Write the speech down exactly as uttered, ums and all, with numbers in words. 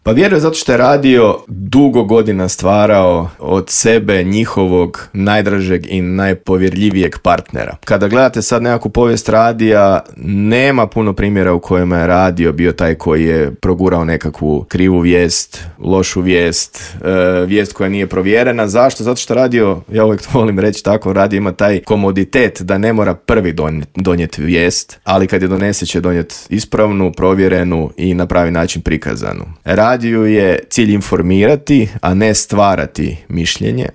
Pa vjerujem zato što je radio dugo godina stvarao od sebe njihovog najdražeg i najpovjerljivijeg partnera. Kada gledate sad nekakvu povijest radija, nema puno primjera u kojima je radio bio taj koji je progurao nekakvu krivu vijest, lošu vijest, e, vijest koja nije provjerena. Zašto? Zato što radio, ja uvijek volim reći tako, radio ima taj komoditet da ne mora prvi donijeti donijet vijest, ali kad je donese će donijeti ispravnu, provjerenu i na pravi način prikazanu. Radiju je cilj informirati, a ne stvarati mišljenje.